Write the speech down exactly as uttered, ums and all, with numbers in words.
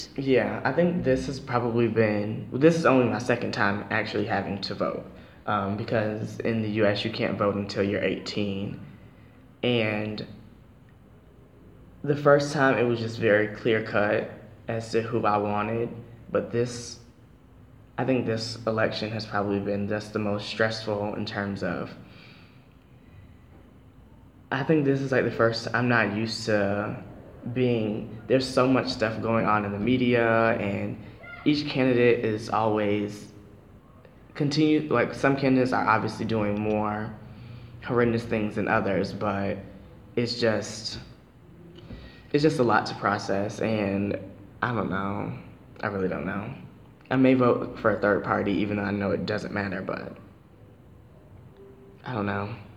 Yeah, I think this has probably been, well, this is only my second time actually having to vote, um, because in the U S you can't vote until you're eighteen. And the first time it was just very clear cut as to who I wanted, but this, I think this election has probably been just the most stressful in terms of, I think this is like the first, I'm not used to being, there's so much stuff going on in the media, and each candidate is always continue, like some candidates are obviously doing more horrendous things than others, but it's just, it's just a lot to process, and I don't know. I really don't know. I may vote for a third party even though I know it doesn't matter, but I don't know.